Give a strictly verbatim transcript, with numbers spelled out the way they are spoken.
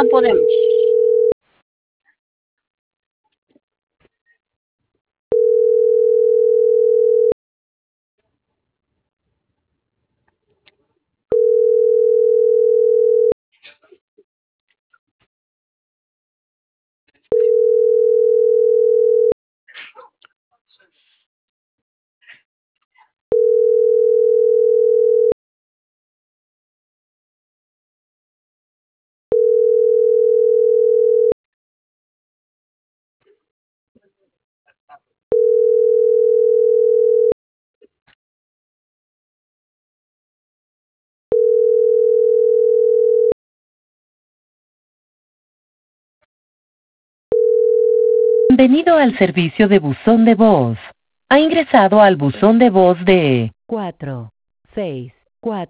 no podemos. Bienvenido al servicio de buzón de voz. Ha ingresado al buzón de voz de cuatro seis cuatro.